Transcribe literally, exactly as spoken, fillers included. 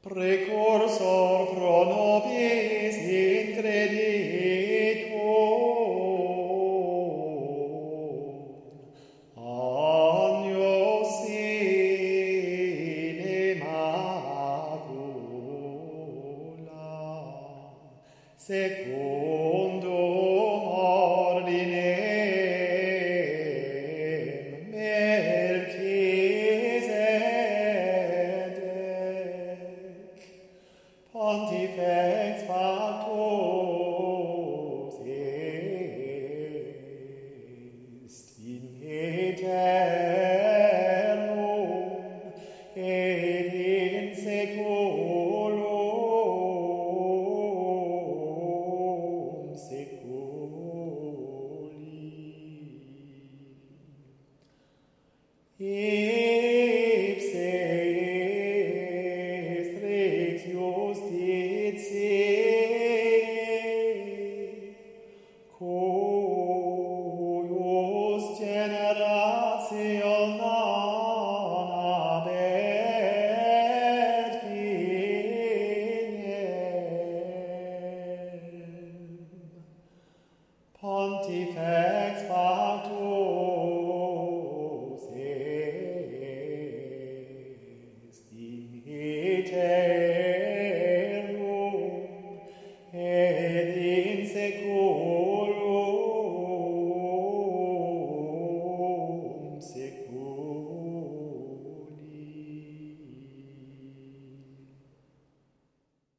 Precursor pro nobis increditur, agnus sine macula, secundum ordinem Melchisedec, Pontifex factus est in aeternum et in saeculum saeculi. Ipse est rex justitiae, cuius generatio non habet finem. Pontifex factus est in aeternum et in saeculum